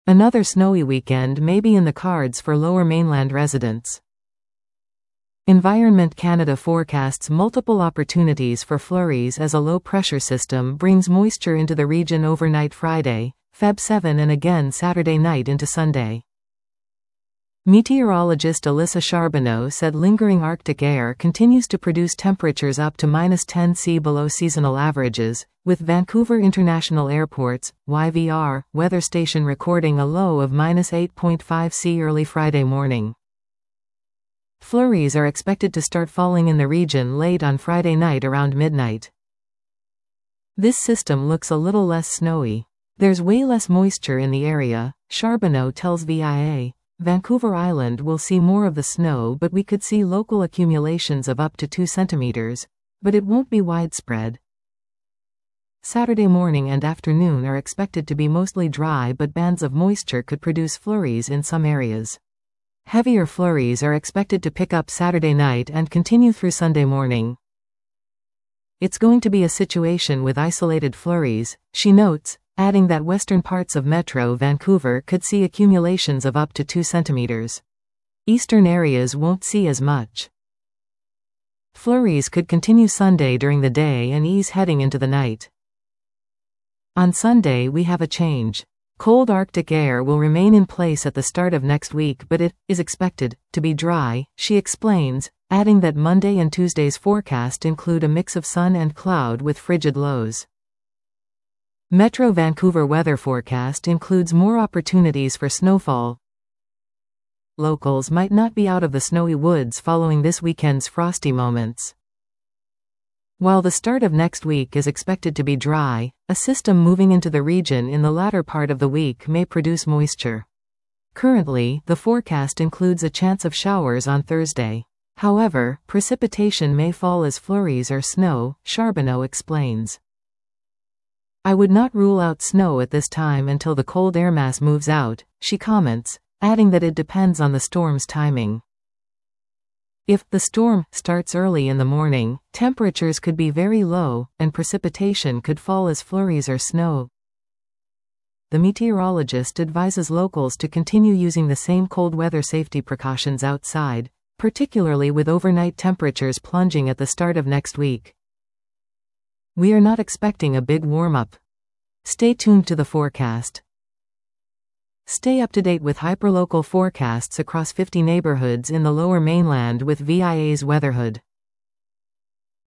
Another snowy weekend may be in the cards for Lower Mainland residents. Environment Canada forecasts multiple opportunities for flurries as a low-pressure system brings moisture into the region overnight Friday, Feb 7 and again Saturday night into Sunday. Meteorologist Alyssa Charbonneau said lingering Arctic air continues to produce temperatures up to -10°C below seasonal averages, with Vancouver International Airport's YVR weather station recording a low of -8.5°C early Friday morning. Flurries are expected to start falling in the region late on Friday night around midnight. This system looks a little less snowy. There's way less moisture in the area, Charbonneau tells VIA. Vancouver Island will see more of the snow, but we could see local accumulations of up to 2 centimeters, but it won't be widespread. Saturday morning and afternoon are expected to be mostly dry, but bands of moisture could produce flurries in some areas. Heavier flurries are expected to pick up Saturday night and continue through Sunday morning. It's going to be a situation with isolated flurries, she notes, adding that western parts of Metro Vancouver could see accumulations of up to 2 centimeters. Eastern areas won't see as much. Flurries could continue Sunday during the day and ease heading into the night. On Sunday we have a change. Cold Arctic air will remain in place at the start of next week, but it is expected to be dry, she explains, adding that Monday and Tuesday's forecast include a mix of sun and cloud with frigid lows. Metro Vancouver weather forecast includes more opportunities for snowfall. Locals might not be out of the snowy woods following this weekend's frosty moments. While the start of next week is expected to be dry, a system moving into the region in the latter part of the week may produce moisture. Currently, the forecast includes a chance of showers on Thursday. However, precipitation may fall as flurries or snow, Charbonneau explains. I would not rule out snow at this time until the cold air mass moves out, she comments, adding that it depends on the storm's timing. If the storm starts early in the morning, temperatures could be very low, and precipitation could fall as flurries or snow. The meteorologist advises locals to continue using the same cold weather safety precautions outside, particularly with overnight temperatures plunging at the start of next week. We are not expecting a big warm-up. Stay tuned to the forecast. Stay up to date with hyperlocal forecasts across 50 neighborhoods in the Lower Mainland with VIA's Weatherhood.